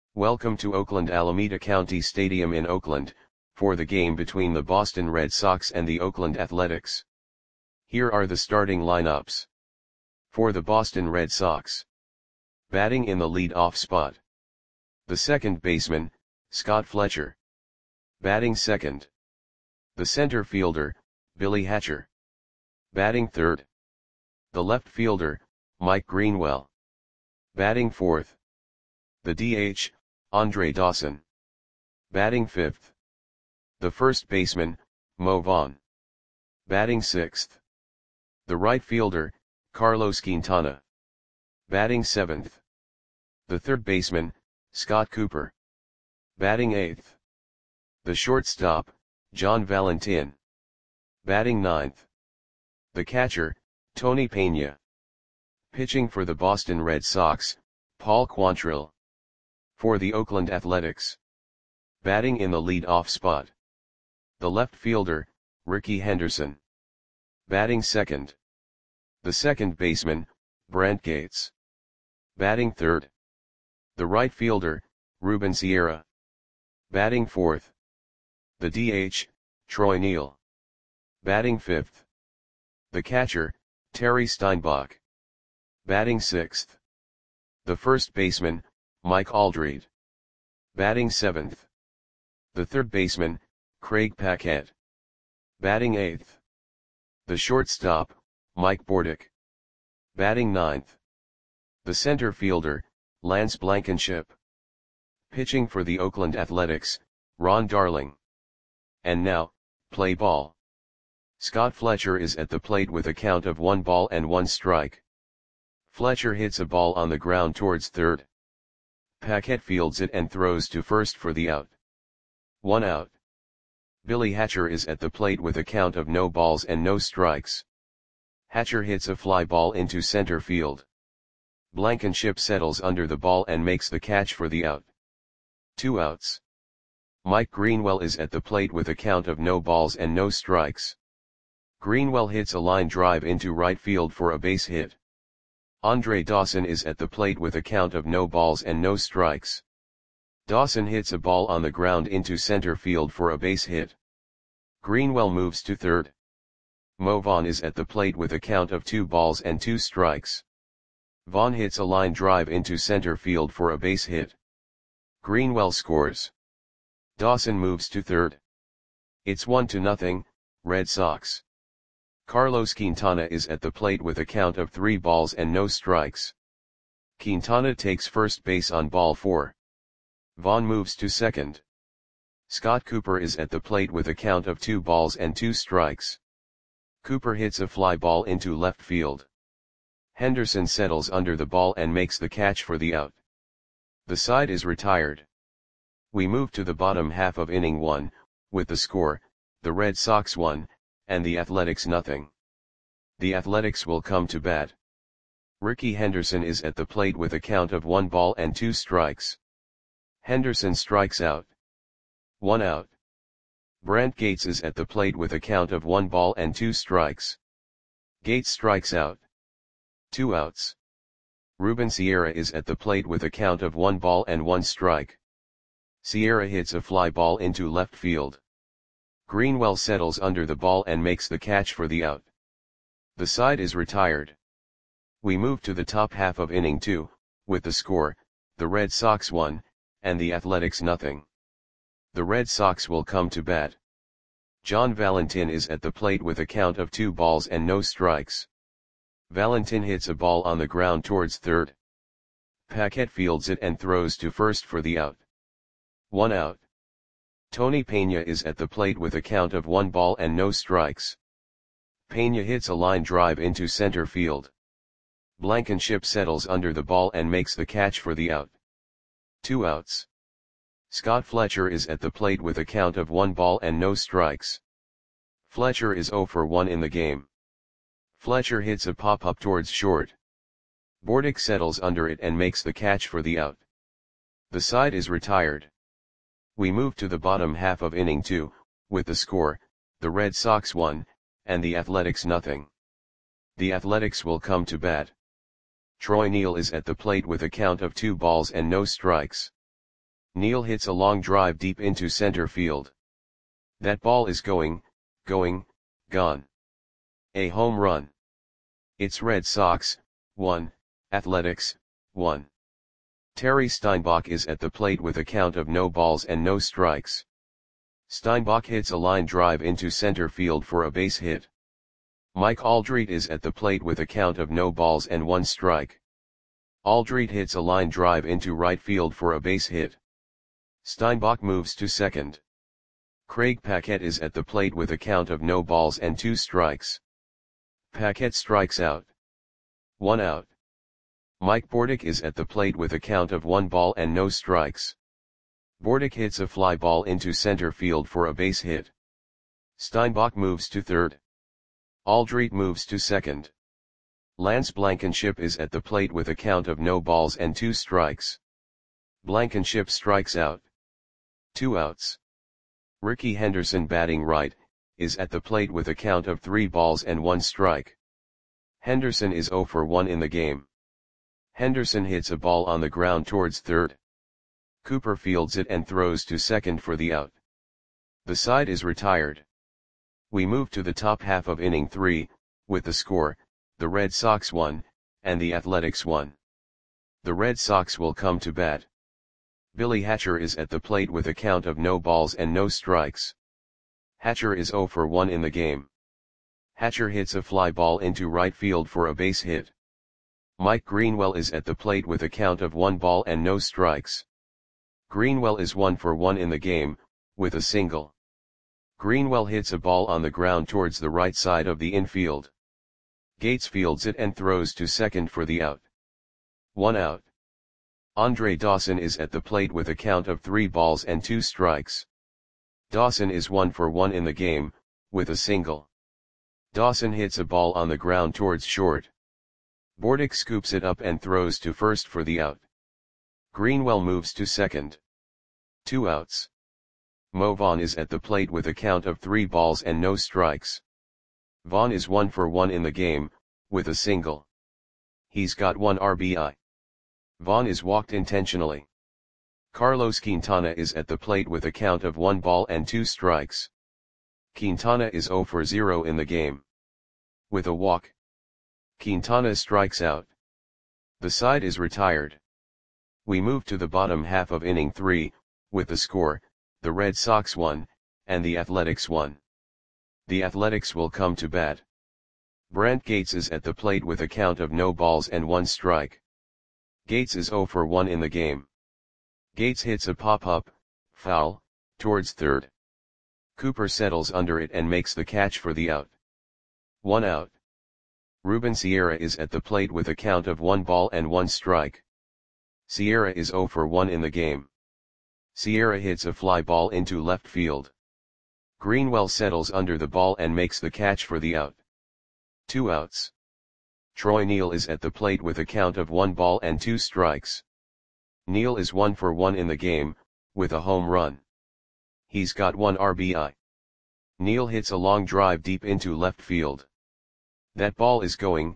Welcome to Oakland Alameda County Stadium in Oakland, for the game between the Boston Red Sox and the Oakland Athletics. Here are the starting lineups. For the Boston Red Sox. Batting in the lead-off spot. The second baseman, Scott Fletcher. Batting second. The center fielder, Billy Hatcher. Batting third. The left fielder, Mike Greenwell. Batting fourth. The DH, Andre Dawson. Batting fifth. The first baseman, Mo Vaughn. Batting sixth. The right fielder, Carlos Quintana. Batting seventh. The third baseman, Scott Cooper. Batting eighth. The shortstop, John Valentin. Batting ninth. The catcher, Tony Pena. Pitching for the Boston Red Sox, Paul Quantrill. For the Oakland Athletics. Batting in the lead-off spot. The left fielder, Rickey Henderson. Batting second. The second baseman, Brent Gates. Batting third. The right fielder, Ruben Sierra. Batting fourth. The DH, Troy Neal. Batting fifth. The catcher, Terry Steinbach. Batting sixth. The first baseman, Mike Aldred. Batting seventh. The third baseman, Craig Paquette. Batting eighth. The shortstop, Mike Bordick. Batting ninth. The center fielder, Lance Blankenship. Pitching for the Oakland Athletics, Ron Darling. And now, play ball. Scott Fletcher is at the plate with a count of 1 ball and 1 strike. Fletcher hits a ball on the ground towards third. Paquette fields it and throws to first for the out. 1 out. Billy Hatcher is at the plate with a count of no balls and no strikes. Hatcher hits a fly ball into center field. Blankenship settles under the ball and makes the catch for the out. 2 outs. Mike Greenwell is at the plate with a count of no balls and no strikes. Greenwell hits a line drive into right field for a base hit. Andre Dawson is at the plate with a count of no balls and no strikes. Dawson hits a ball on the ground into center field for a base hit. Greenwell moves to third. Mo Vaughn is at the plate with a count of 2 balls and 2 strikes. Vaughn hits a line drive into center field for a base hit. Greenwell scores. Dawson moves to third. It's 1-0, Red Sox. Carlos Quintana is at the plate with a count of 3 balls and no strikes. Quintana takes first base on ball 4. Vaughn moves to second. Scott Cooper is at the plate with a count of 2 balls and 2 strikes. Cooper hits a fly ball into left field. Henderson settles under the ball and makes the catch for the out. The side is retired. We move to the bottom half of inning 1, with the score, the Red Sox 1, and the Athletics 0. The Athletics will come to bat. Rickey Henderson is at the plate with a count of 1 ball and 2 strikes. Henderson strikes out. 1 out. Brent Gates is at the plate with a count of 1 ball and 2 strikes. Gates strikes out. 2 outs. Ruben Sierra is at the plate with a count of 1 ball and 1 strike. Sierra hits a fly ball into left field. Greenwell settles under the ball and makes the catch for the out. The side is retired. We move to the top half of inning 2, with the score, the Red Sox 1, and the Athletics 0. The Red Sox will come to bat. John Valentin is at the plate with a count of 2 balls and no strikes. Valentin hits a ball on the ground towards third. Paquette fields it and throws to first for the out. 1 out. Tony Pena is at the plate with a count of 1 ball and no strikes. Pena hits a line drive into center field. Blankenship settles under the ball and makes the catch for the out. 2 outs. Scott Fletcher is at the plate with a count of 1 ball and no strikes. Fletcher is 0 for 1 in the game. Fletcher hits a pop-up towards short. Bordick settles under it and makes the catch for the out. The side is retired. We move to the bottom half of inning 2, with the score, the Red Sox 1, and the Athletics 0. The Athletics will come to bat. Troy Neal is at the plate with a count of 2 balls and no strikes. Neil hits a long drive deep into center field. That ball is going, gone. A home run. It's Red Sox, 1, Athletics, 1. Terry Steinbach is at the plate with a count of no balls and no strikes. Steinbach hits a line drive into center field for a base hit. Mike Aldrete is at the plate with a count of no balls and 1 strike. Aldrete hits a line drive into right field for a base hit. Steinbach moves to second. Craig Paquette is at the plate with a count of no balls and 2 strikes. Paquette strikes out. 1 out. Mike Bordick is at the plate with a count of 1 ball and no strikes. Bordick hits a fly ball into center field for a base hit. Steinbach moves to third. Aldrete moves to second. Lance Blankenship is at the plate with a count of no balls and 2 strikes. Blankenship strikes out. 2 outs. Rickey Henderson, batting right, is at the plate with a count of 3 balls and 1 strike. Henderson is 0 for 1 in the game. Henderson hits a ball on the ground towards third. Cooper fields it and throws to second for the out. The side is retired. We move to the top half of inning 3, with the score, the Red Sox 1, and the Athletics 1. The Red Sox will come to bat. Billy Hatcher is at the plate with a count of no balls and no strikes. Hatcher is 0 for 1 in the game. Hatcher hits a fly ball into right field for a base hit. Mike Greenwell is at the plate with a count of 1 ball and no strikes. Greenwell is 1 for 1 in the game, with a single. Greenwell hits a ball on the ground towards the right side of the infield. Gates fields it and throws to second for the out. 1 out. Andre Dawson is at the plate with a count of 3 balls and 2 strikes. Dawson is 1 for 1 in the game, with a single. Dawson hits a ball on the ground towards short. Bordick scoops it up and throws to first for the out. Greenwell moves to second. 2 outs. Mo Vaughn is at the plate with a count of 3 balls and no strikes. Vaughn is 1 for 1 in the game, with a single. He's got 1 RBI. Vaughn is walked intentionally. Carlos Quintana is at the plate with a count of 1 ball and 2 strikes. Quintana is 0 for 0 in the game. With a walk, Quintana strikes out. The side is retired. We move to the bottom half of inning 3, with the score, the Red Sox 1, and the Athletics 1. The Athletics will come to bat. Brent Gates is at the plate with a count of no balls and 1 strike. Gates is 0 for 1 in the game. Gates hits a pop-up, foul, towards third. Cooper settles under it and makes the catch for the out. 1 out. Ruben Sierra is at the plate with a count of 1 ball and 1 strike. Sierra is 0 for 1 in the game. Sierra hits a fly ball into left field. Greenwell settles under the ball and makes the catch for the out. 2 outs. Troy Neal is at the plate with a count of 1 ball and 2 strikes. Neal is 1 for 1 in the game, with a home run. He's got 1 RBI. Neal hits a long drive deep into left field. That ball is going,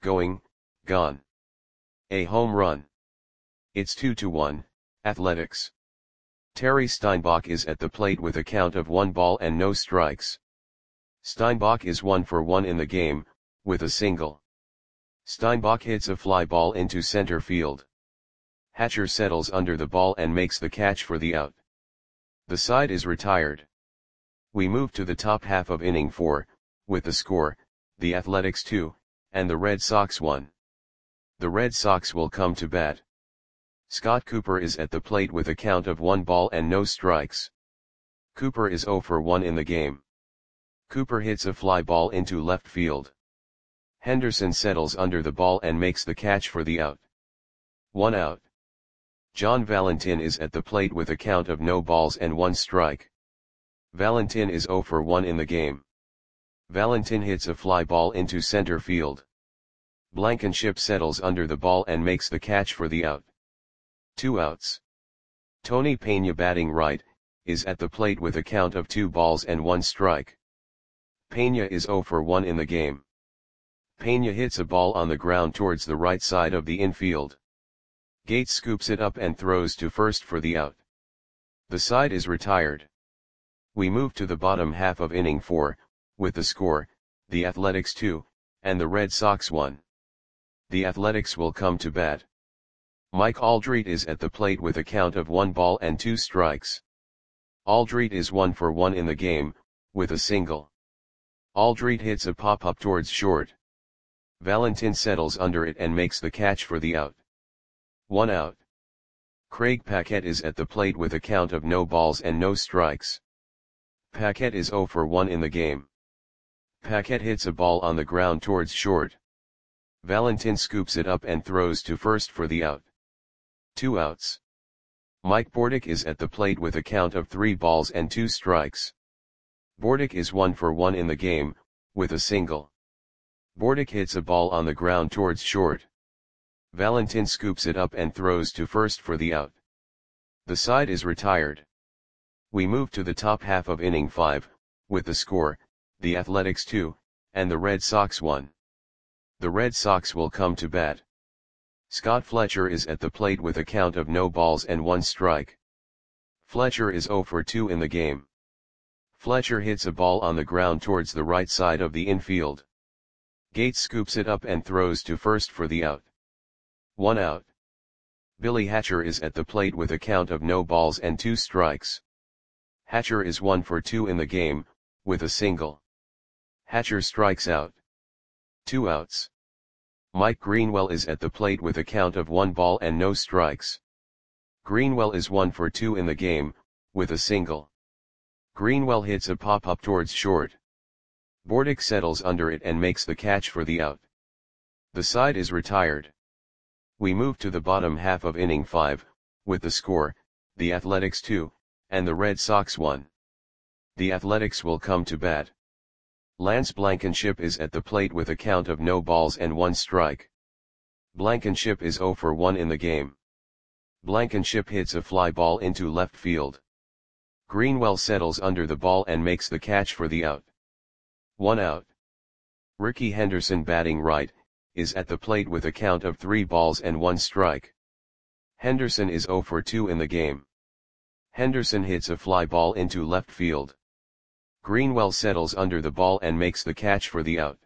gone. A home run. It's 2-1, Athletics. Terry Steinbach is at the plate with a count of 1 ball and no strikes. Steinbach is 1 for 1 in the game, with a single. Steinbach hits a fly ball into center field. Hatcher settles under the ball and makes the catch for the out. The side is retired. We move to the top half of inning 4, with the score, the Athletics 2, and the Red Sox 1. The Red Sox will come to bat. Scott Cooper is at the plate with a count of 1 ball and no strikes. Cooper is 0 for 1 in the game. Cooper hits a fly ball into left field. Henderson settles under the ball and makes the catch for the out. 1 out. John Valentin is at the plate with a count of no balls and 1 strike. Valentin is 0 for 1 in the game. Valentin hits a fly ball into center field. Blankenship settles under the ball and makes the catch for the out. 2 outs. Tony Pena, batting right, is at the plate with a count of 2 balls and 1 strike. Pena is 0 for 1 in the game. Pena hits a ball on the ground towards the right side of the infield. Gates scoops it up and throws to first for the out. The side is retired. We move to the bottom half of inning 4, with the score, the Athletics 2, and the Red Sox 1. The Athletics will come to bat. Mike Aldrete is at the plate with a count of 1 ball and 2 strikes. Aldrete is 1 for 1 in the game, with a single. Aldrete hits a pop-up towards short. Valentin settles under it and makes the catch for the out. 1 out. Craig Paquette is at the plate with a count of no balls and no strikes. Paquette is 0 for 1 in the game. Paquette hits a ball on the ground towards short. Valentin scoops it up and throws to first for the out. 2 outs. Mike Bordick is at the plate with a count of 3 balls and 2 strikes. Bordick is 1 for 1 in the game, with a single. Bordick hits a ball on the ground towards short. Valentin scoops it up and throws to first for the out. The side is retired. We move to the top half of inning 5, with the score, the Athletics 2, and the Red Sox 1. The Red Sox will come to bat. Scott Fletcher is at the plate with a count of no balls and 1 strike. Fletcher is 0 for 2 in the game. Fletcher hits a ball on the ground towards the right side of the infield. Gates scoops it up and throws to first for the out. 1 out. Billy Hatcher is at the plate with a count of no balls and 2 strikes. Hatcher is 1 for 2 in the game, with a single. Hatcher strikes out. 2 outs. Mike Greenwell is at the plate with a count of 1 ball and no strikes. Greenwell is 1 for 2 in the game, with a single. Greenwell hits a pop-up towards short. Bordick settles under it and makes the catch for the out. The side is retired. We move to the bottom half of inning 5, with the score, the Athletics 2, and the Red Sox 1. The Athletics will come to bat. Lance Blankenship is at the plate with a count of no balls and 1 strike. Blankenship is 0 for 1 in the game. Blankenship hits a fly ball into left field. Greenwell settles under the ball and makes the catch for the out. 1 out. Ricky Henderson, batting right, is at the plate with a count of 3 balls and 1 strike. Henderson is 0 for 2 in the game. Henderson hits a fly ball into left field. Greenwell settles under the ball and makes the catch for the out.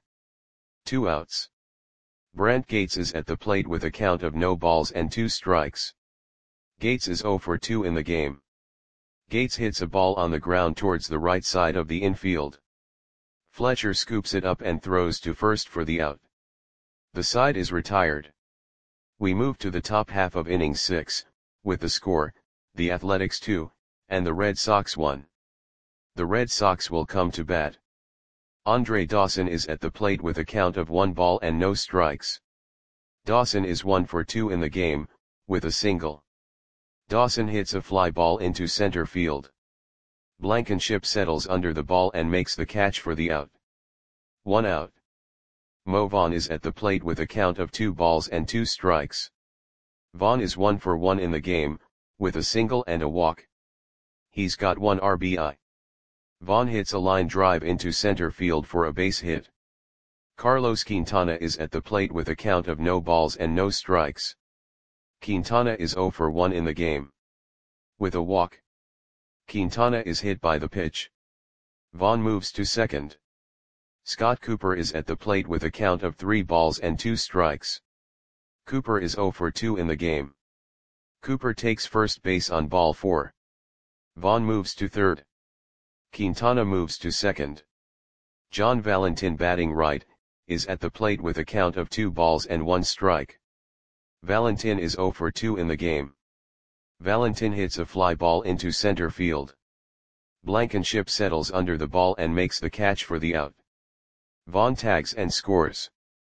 2 outs. Brent Gates is at the plate with a count of no balls and 2 strikes. Gates is 0 for 2 in the game. Gates hits a ball on the ground towards the right side of the infield. Fletcher scoops it up and throws to first for the out. The side is retired. We move to the top half of inning 6, with the score, the Athletics 2, and the Red Sox 1. The Red Sox will come to bat. Andre Dawson is at the plate with a count of 1 ball and no strikes. Dawson is 1 for 2 in the game, with a single. Dawson hits a fly ball into center field. Blankenship settles under the ball and makes the catch for the out. 1 out. Mo Vaughn is at the plate with a count of 2 balls and 2 strikes. Vaughn is 1 for 1 in the game, with a single and a walk. He's got 1 RBI. Vaughn hits a line drive into center field for a base hit. Carlos Quintana is at the plate with a count of no balls and no strikes. Quintana is 0 for 1 in the game. With a walk. Quintana is hit by the pitch. Vaughn moves to second. Scott Cooper is at the plate with a count of 3 balls and 2 strikes. Cooper is 0 for 2 in the game. Cooper takes first base on ball 4. Vaughn moves to third. Quintana moves to second. John Valentin, batting right, is at the plate with a count of 2 balls and 1 strike. Valentin is 0 for 2 in the game. Valentin hits a fly ball into center field. Blankenship settles under the ball and makes the catch for the out. Vaughn tags and scores.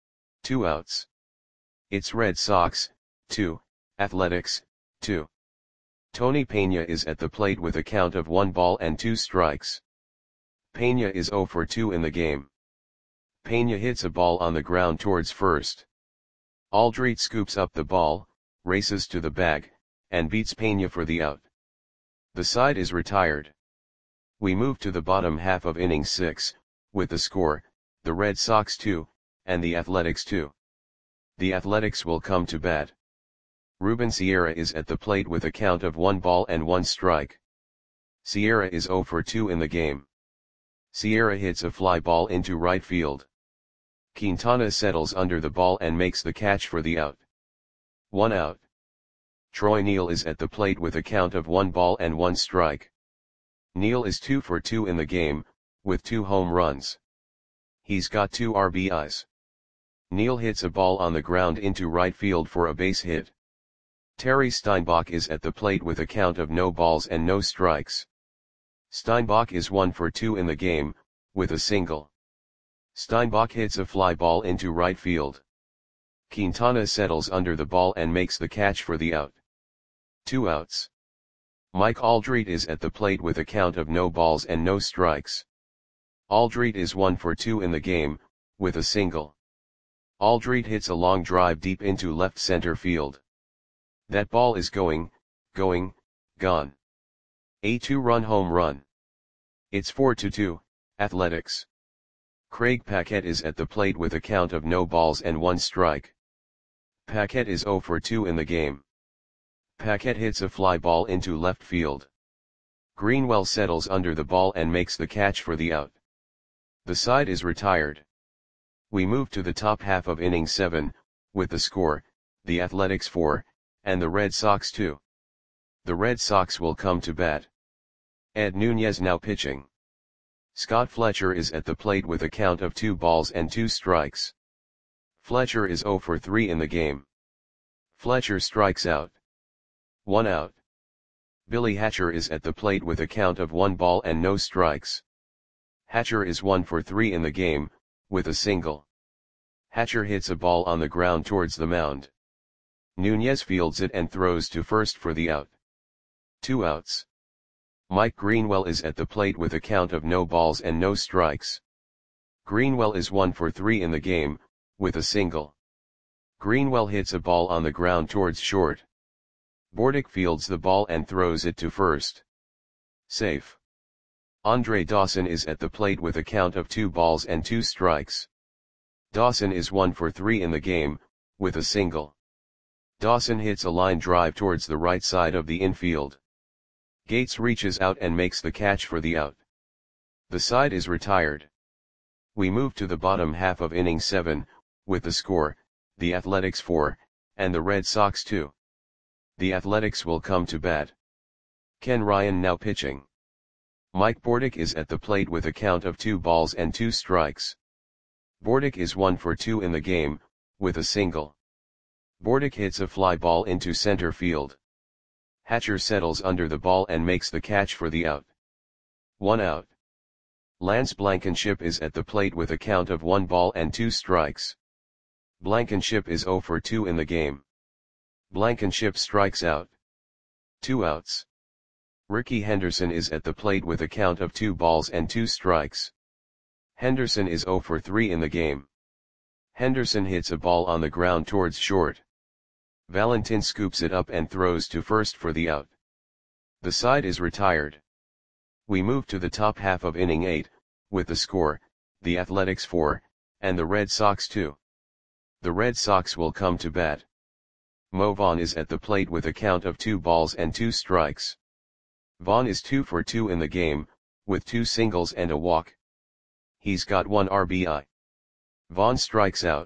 2 outs. It's Red Sox, 2, Athletics, 2. Tony Peña is at the plate with a count of 1 ball and 2 strikes. Peña is 0 for 2 in the game. Peña hits a ball on the ground towards first. Aldrete scoops up the ball, races to the bag, and beats Peña for the out. The side is retired. We move to the bottom half of inning 6, with the score, the Red Sox 2, and the Athletics 2. The Athletics will come to bat. Ruben Sierra is at the plate with a count of 1 ball and 1 strike. Sierra is 0 for 2 in the game. Sierra hits a fly ball into right field. Quintana settles under the ball and makes the catch for the out. 1 out. Troy Neal is at the plate with a count of 1 ball and 1 strike. Neal is 2 for 2 in the game, with 2 home runs. He's got 2 RBIs. Neal hits a ball on the ground into right field for a base hit. Terry Steinbach is at the plate with a count of no balls and no strikes. Steinbach is 1 for 2 in the game, with a single. Steinbach hits a fly ball into right field. Quintana settles under the ball and makes the catch for the out. 2 outs. Mike Aldrete is at the plate with a count of no balls and no strikes. Aldrete is 1 for 2 in the game, with a single. Aldrete hits a long drive deep into left center field. That ball is gone. A 2-run home run. It's 4-2, Athletics. Craig Paquette is at the plate with a count of no balls and 1 strike. Paquette is 0 for 2 in the game. Paquette hits a fly ball into left field. Greenwell settles under the ball and makes the catch for the out. The side is retired. We move to the top half of inning 7, with the score, the Athletics 4, and the Red Sox 2. The Red Sox will come to bat. Ed Nunez now pitching. Scott Fletcher is at the plate with a count of 2 balls and 2 strikes. Fletcher is 0 for 3 in the game. Fletcher strikes out. 1 out. Billy Hatcher is at the plate with a count of 1 ball and no strikes. Hatcher is 1 for 3 in the game, with a single. Hatcher hits a ball on the ground towards the mound. Nunez fields it and throws to first for the out. 2 outs. Mike Greenwell is at the plate with a count of no balls and no strikes. Greenwell is 1 for 3 in the game, with a single. Greenwell hits a ball on the ground towards short. Bordick fields the ball and throws it to first. Safe. Andre Dawson is at the plate with a count of 2 balls and 2 strikes. Dawson is 1 for 3 in the game, with a single. Dawson hits a line drive towards the right side of the infield. Gates reaches out and makes the catch for the out. The side is retired. We move to the bottom half of inning 7, with the score, the Athletics 4, and the Red Sox 2. The Athletics will come to bat. Ken Ryan now pitching. Mike Bordick is at the plate with a count of 2 balls and 2 strikes. Bordick is 1 for 2 in the game, with a single. Bordick hits a fly ball into center field. Hatcher settles under the ball and makes the catch for the out. 1 out. Lance Blankenship is at the plate with a count of 1 ball and 2 strikes. Blankenship is 0 for 2 in the game. Blankenship strikes out. 2 outs. Ricky Henderson is at the plate with a count of 2 balls and 2 strikes. Henderson is 0 for 3 in the game. Henderson hits a ball on the ground towards short. Valentin scoops it up and throws to first for the out. The side is retired. We move to the top half of inning 8, with the score, the Athletics 4, and the Red Sox 2. The Red Sox will come to bat. Mo Vaughn is at the plate with a count of 2 balls and 2 strikes. Vaughn is 2 for 2 in the game, with 2 singles and a walk. He's got 1 RBI. Vaughn strikes out.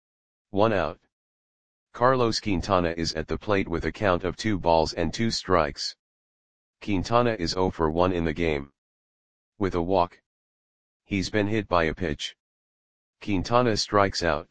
1 out. Carlos Quintana is at the plate with a count of 2 balls and 2 strikes. Quintana is 0 for 1 in the game. With a walk. He's been hit by a pitch. Quintana strikes out.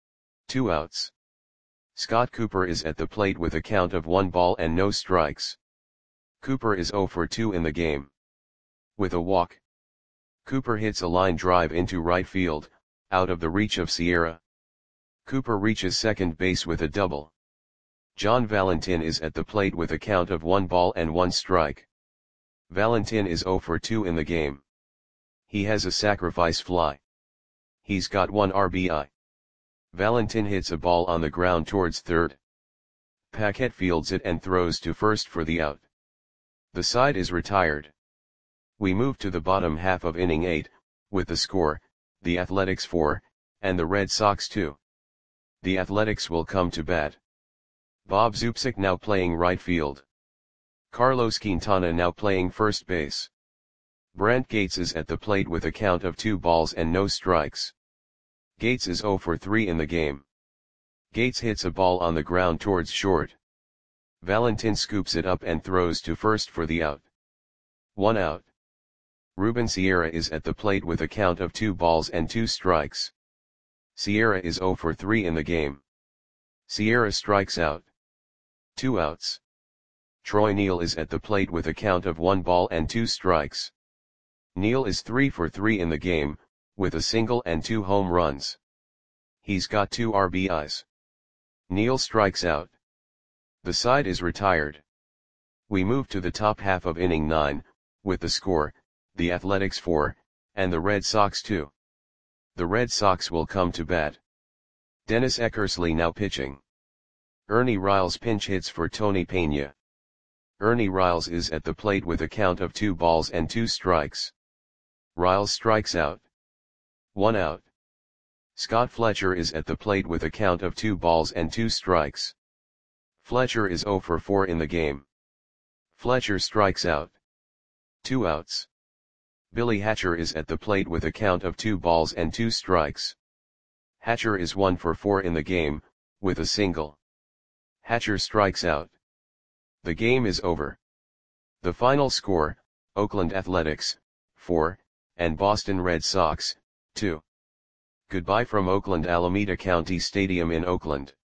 2 outs. Scott Cooper is at the plate with a count of 1 ball and no strikes. Cooper is 0 for 2 in the game. With a walk. Cooper hits a line drive into right field, out of the reach of Sierra. Cooper reaches second base with a double. John Valentin is at the plate with a count of 1 ball and 1 strike. Valentin is 0 for 2 in the game. He has a sacrifice fly. He's got 1 RBI. Valentin hits a ball on the ground towards third. Paquette fields it and throws to first for the out. The side is retired. We move to the bottom half of inning 8, with the score, the Athletics 4, and the Red Sox 2. The Athletics will come to bat. Bob Zupsik now playing right field. Carlos Quintana now playing first base. Brant Gates is at the plate with a count of 2 balls and no strikes. Gates is 0 for 3 in the game. Gates hits a ball on the ground towards short. Valentin scoops it up and throws to first for the out. 1 out. Ruben Sierra is at the plate with a count of 2 balls and 2 strikes. Sierra is 0 for 3 in the game. Sierra strikes out. 2 outs. Troy Neal is at the plate with a count of 1 ball and 2 strikes. Neal is 3 for 3 in the game, with a single and 2 home runs. He's got 2 RBIs. Neal strikes out. The side is retired. We move to the top half of inning 9, with the score, the Athletics 4, and the Red Sox 2. The Red Sox will come to bat. Dennis Eckersley now pitching. Ernie Riles pinch hits for Tony Pena. Ernie Riles is at the plate with a count of 2 balls and 2 strikes. Riles strikes out. 1 out. Scott Fletcher is at the plate with a count of 2 balls and 2 strikes. Fletcher is 0 for 4 in the game. Fletcher strikes out. 2 outs. Billy Hatcher is at the plate with a count of 2 balls and 2 strikes. Hatcher is 1 for 4 in the game, with a single. Hatcher strikes out. The game is over. The final score, Oakland Athletics, 4, and Boston Red Sox, 2. Goodbye from Oakland Alameda County Stadium in Oakland.